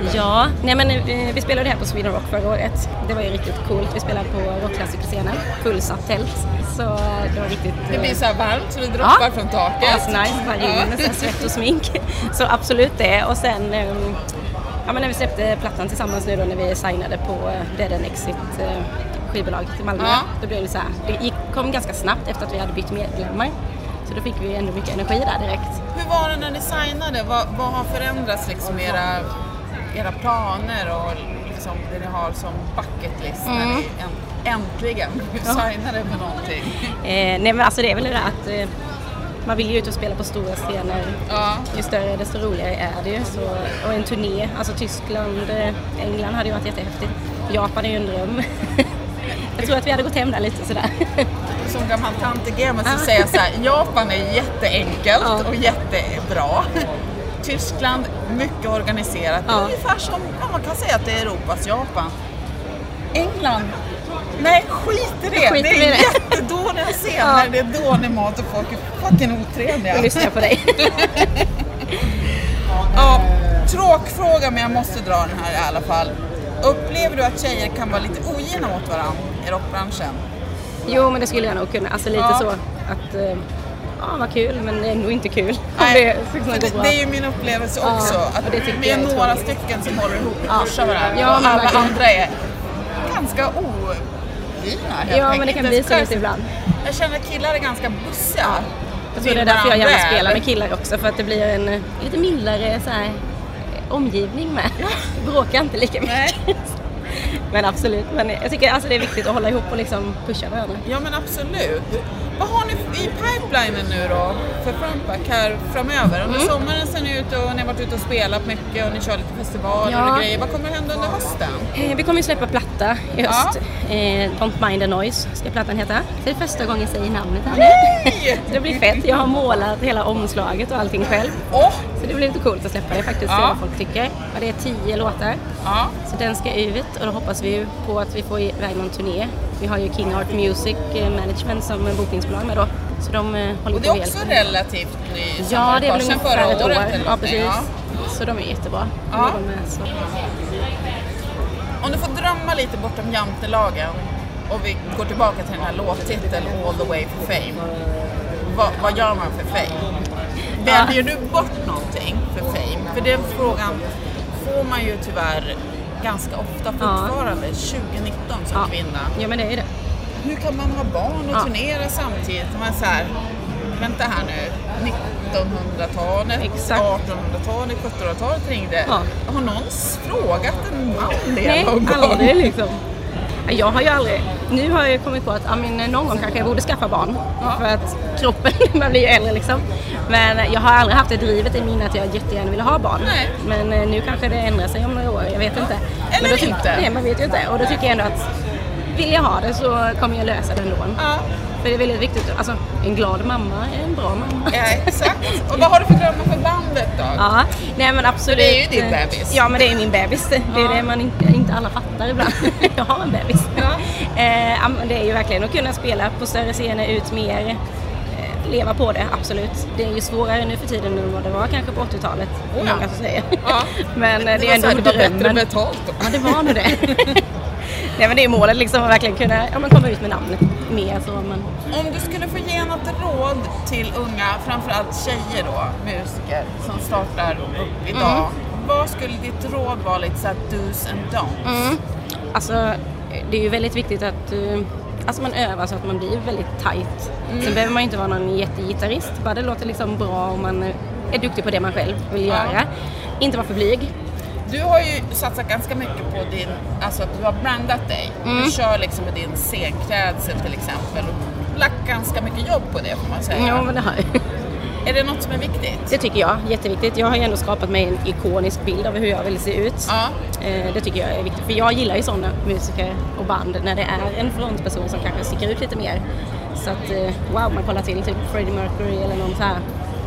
Ja, nej men eh, vi spelade här på Sweden Rock förra året. Det var ju riktigt coolt. Vi spelade på rockklassikerscenen, fullsatt tält. Så eh, det var riktigt... Eh... Det blir så här varmt så det droppar ja. från taket. Ja, så nice. Bara rinner, så svett och smink. Så absolut det. Och sen... Eh, ja, men när vi släppte plattan tillsammans nu då när vi signade på eh, Dead and Exit eh, skivbolaget i Malmö. Ja. Då blev det så här, det gick, kom ganska snabbt efter att vi hade bytt medlemmar. Så då fick vi ändå mycket energi där direkt. Hur var det när ni signade? Vad, vad har förändrats liksom era, era planer och liksom det ni har som bucket list mm. när ni äntligen ja. signade med någonting? Eh, nej men alltså det är väl det där att eh, man vill ju ut och spela på stora scener. Ja. Ju större desto roligare är det ju. Så, och en turné, alltså Tyskland, England hade ju varit jättehäftigt. Japan är ju en dröm. Jag tror att vi hade gått hem där lite sådär. Som gammal tante Gamer så säger jag så här, Japan är jätteenkelt ja. och jättebra. Tyskland, mycket organiserat. Ja. Ungefär som ja, man kan säga att det är Europas Japan. England, nej skit i det. Skit det är det. Jättedåliga scener, ja. det är dålig mat och folk är fucking otrevliga. Jag lyssnar på dig. Ja, tråkfråga men jag måste dra den här i alla fall. Upplever du att tjejer kan vara lite ogina mot varandra i rockbranschen? Jo, men det skulle jag nog kunna. Alltså lite ja. så att, uh, ja vad kul, men det är nog inte kul. Nej, det, det, det är ju min upplevelse ja, också. Att vi är några är stycken som håller ihop och pushar varandra. Ja, och alla verkligen. andra är ganska ogina. Ja, men det kan bli så lite ibland. Jag känner att killar är ganska bussiga. Ja. Jag tror det är därför jag gärna spelar med killar också. För att det blir en lite mildare så här, omgivning med. Bråkar inte lika mycket. Nej. Men absolut, men jag tycker alltså det är viktigt att hålla ihop och liksom pusha varandra. Ja men absolut. Vad har ni i pipelinen nu då för Frontback här framöver? Under mm. sommaren ser ni ut och ni har varit ute och spelat mycket och ni kör lite festivaler ja. och grejer. Vad kommer hända under hösten? Eh, vi kommer ju släppa platta i höst. Ja. Eh, Don't Mind the Noise ska plattan heta. Det är första gången jag säger namnet här nu. Så det blir fett. Jag har målat hela omslaget och allting själv. Oh. Så det blir lite coolt att släppa det faktiskt, ja. se vad folk tycker. Och det är tio låtar. Ja. Så den ska ut och då hoppas vi ju på att vi får iväg någon turné. Vi har ju King Art Music Management som bokningsbolag med då. Så de eh, håller och det är också relativt ny. Ja, det är väl ungefär ett år. Ja, precis. Ja. Så de är jättebra. Ja. De är så. Om du får drömma lite bortom jantelagen och vi går tillbaka till den här låttiteln All the way for fame. Va, vad gör man för fame? Väljer ja. du bort någonting för fame? För den frågan får man ju tyvärr ganska ofta fortfarande, ja. tjugonitton som ja. kvinna. Ja, men det är det. Hur kan man ha barn och ja. turnera samtidigt? Man är så här, vänta här nu, nittonhundratalet, Exakt. artonhundratalet, sjuttonhundratalet ringde. Ja. Har någon frågat en man det Nej, någon gång? aldrig liksom. Jag har ju aldrig, nu har jag ju kommit på att ja, men någon gång kanske jag borde skaffa barn. Ja. För att kroppen, man blir ju äldre liksom. Men jag har aldrig haft det drivet i min att jag jättegärna ville ha barn. Nej. Men nu kanske det ändrar sig om några år, jag vet ja. inte. Eller men då inte. Nej, man vet ju inte. Och då tycker jag ändå att vill jag ha det så kommer jag lösa det ändå. Ja. För det är väldigt viktigt, alltså en glad mamma är en bra mamma. Ja, exakt. Och vad har du för drömmar för bandet då? Ja, nej men absolut. För det är ju din bebis. Ja, men det är min bebis. Det är ja. det man inte, inte alla fattar ibland. Jag har en bebis. Ja. Eh, det är ju verkligen att kunna spela på större scener, ut mer, eh, leva på det, absolut. Det är ju svårare nu för tiden än vad det var kanske på åttiotalet. Oh, ja. Många som säger. Ja. Men det, det är ändå det var bättre betalt då. Ja, det var nog det. Nej, men det är målet liksom att verkligen kunna ja, men komma ut med namnet mer så man... Om du skulle få ge något råd till unga, framförallt tjejer då, musiker som startar upp idag. Mm. Vad skulle ditt råd vara lite så här do's and don'ts? Mm. Alltså det är ju väldigt viktigt att uh, alltså man övar så att man blir väldigt tight. Mm. Sen behöver man inte vara någon jättegitarrist. Bara det låter liksom bra om man är duktig på det man själv vill ja. göra. Inte vara för blyg. Du har ju satsat ganska mycket på din, alltså att du har brandat dig. Mm. Du kör liksom med din scenklädsel till exempel och lagt ganska mycket jobb på det får man säga. Ja, men det har jag. Är det något som är viktigt? Det tycker jag, jätteviktigt. Jag har ju ändå skapat mig en ikonisk bild av hur jag vill se ut. Ja. Eh, det tycker jag är viktigt, för jag gillar ju sådana musiker och band när det är en frontperson som kanske sticker ut lite mer. Så att, eh, wow, man kollar till typ Freddie Mercury eller någon så här.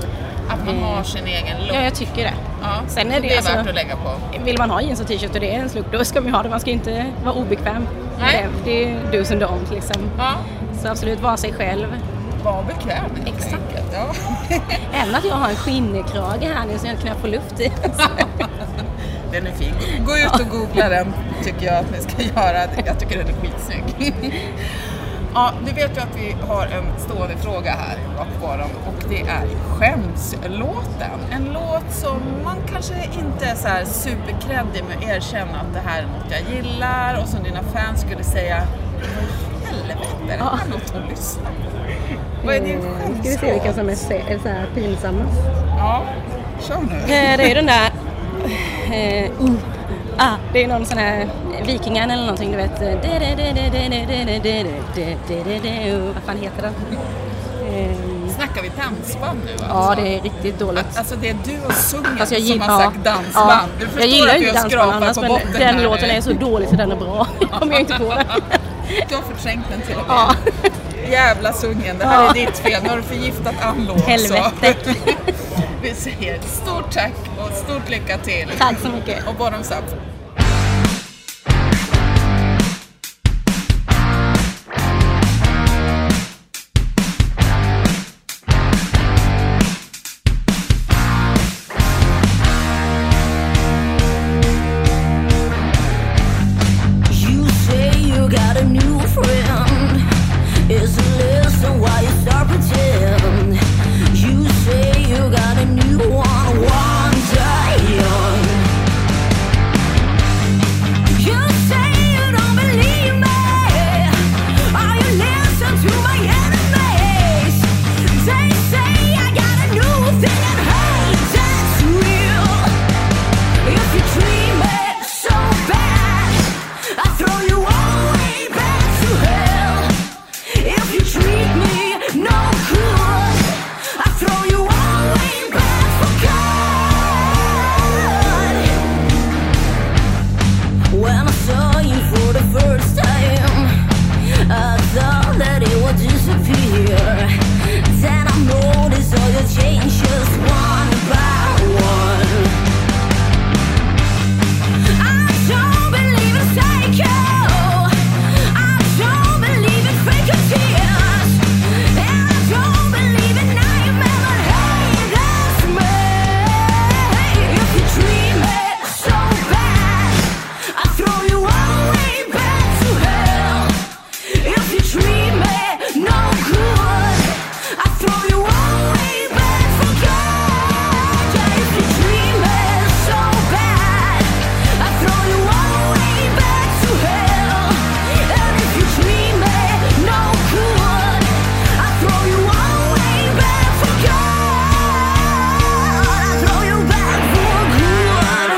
Att man har sin egen look. Ja, jag tycker det. Ja, Sen är det, det är alltså, värt att lägga på. Vill man ha jeans och t-shirt och det är en look, då ska man ha det. Man ska inte vara obekväm. Nej. Det, det är do's and don'ts liksom. Ja. Så absolut, vara sig själv. Var bekväm. Exakt. Ja. Även att jag har en skinnkrage här nu så jag knappt får luft i. Den är fin. Gå ut och googla den, tycker jag att ni ska göra. Jag tycker den är skitsnygg. Ja, du vet ju att vi har en stående fråga här bak på dem, och det är skämslåten. En låt som man kanske inte är så här superkreddig med att erkänna att det här är något jag gillar, och som dina fans skulle säga, helvete, det här är något att lyssna på. Vad är din skämslåt? Ska vi se vilka som är så, är så här pinsamma? Ja, kör nu. Eh, det är ju den där... Eh, uh, ah, det är någon sån här Vikingen eller någonting, du vet. Vad fan heter den? Eh, Snackar vi dansband nu alltså? Ja, det är riktigt dåligt. Alltså det är du och Sungen Fast jag som gillar, har sagt ja, dansband. ja. Du förstår Jag gillar att inte jag dansband skrapar annars, på men botten den här. låten är så dålig så den är bra. Jag kommer inte på den. Du har förträngt den till och med. Ja. Jävla Sungen, det här Ja. är ditt fel. Nu har du förgiftat Ann också. Helvete. Vi säger stort tack och stort lycka till. Tack så mycket. Och bottoms up. You say you got a new friend. Is a lesson why you start pretend. You say you got a new one, one day young. You say you don't believe me. Or you listen to my enemies. They say I got a new thing and hey, that's real. If you treat me so bad, I throw you all the way back to hell. If you treat me no good, I throw you all the way back for good. When I saw you for the first time, I thought that it would disappear. Then I noticed all your changes one by one. I don't believe in psycho. I don't believe in fake tears. And I don't believe in nightmare, but hey, that's me. If you treat me so bad, I throw you all the way back to hell. If you treat me no good, I throw you all the way back for good. Yeah, if you treat me so bad, I throw you all the way back to hell. And if you treat me no good, I throw you all the way back for good. I throw you back for good.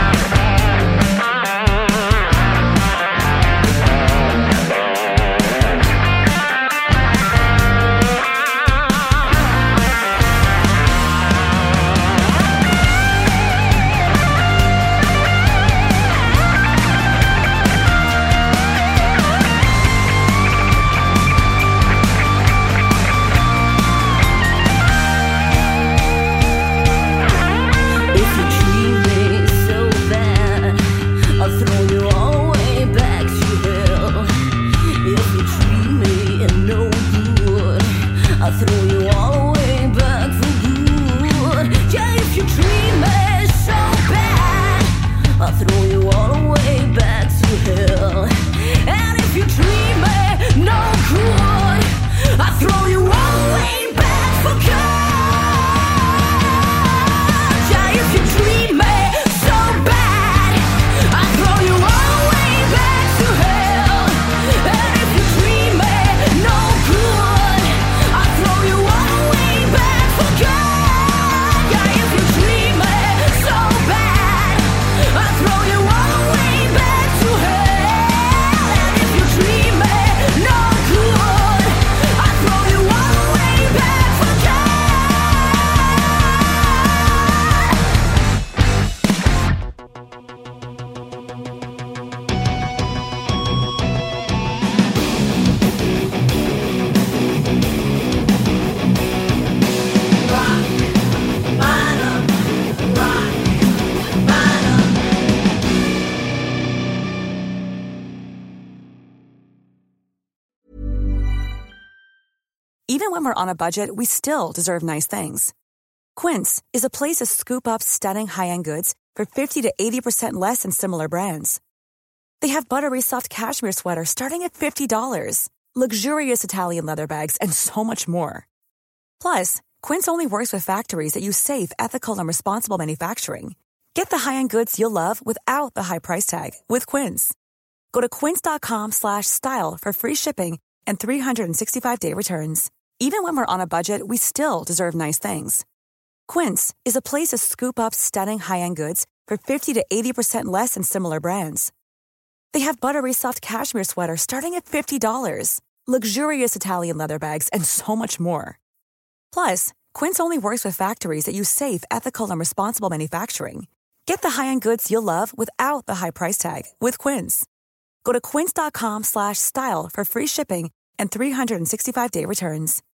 If you treat me so bad, I'll throw you all the way back to hell. If you treat me no good, I'll throw you all the way back for good. Yeah, if you treat me so bad, I'll throw you all the way back to hell. And if you treat me no good, I'll throw you all the way back for good. Yeah, if you treat me so bad, I throw you all the way back to hell. And if you treat me no good, I throw you all the way back for good. Yeah, if you treat me so bad, I throw you all the way back to hell. And if you treat me no good, I throw you all the way back for good. Even when we're on a budget, we still deserve nice things. Quince is a place to scoop up stunning high-end goods for fifty to eighty percent less than similar brands. They have buttery soft cashmere sweaters starting at fifty dollars, luxurious Italian leather bags, and so much more. Plus, Quince only works with factories that use safe, ethical, and responsible manufacturing. Get the high-end goods you'll love without the high price tag with Quince. Go to quince.com slash style for free shipping and three sixty-five day returns. Even when we're on a budget, we still deserve nice things. Quince is a place to scoop up stunning high-end goods for fifty to eighty percent less than similar brands. They have buttery soft cashmere sweaters starting at fifty dollars, luxurious Italian leather bags, and so much more. Plus, Quince only works with factories that use safe, ethical, and responsible manufacturing. Get the high-end goods you'll love without the high price tag with Quince. Go to quince.com slash style for free shipping and three sixty-five day returns.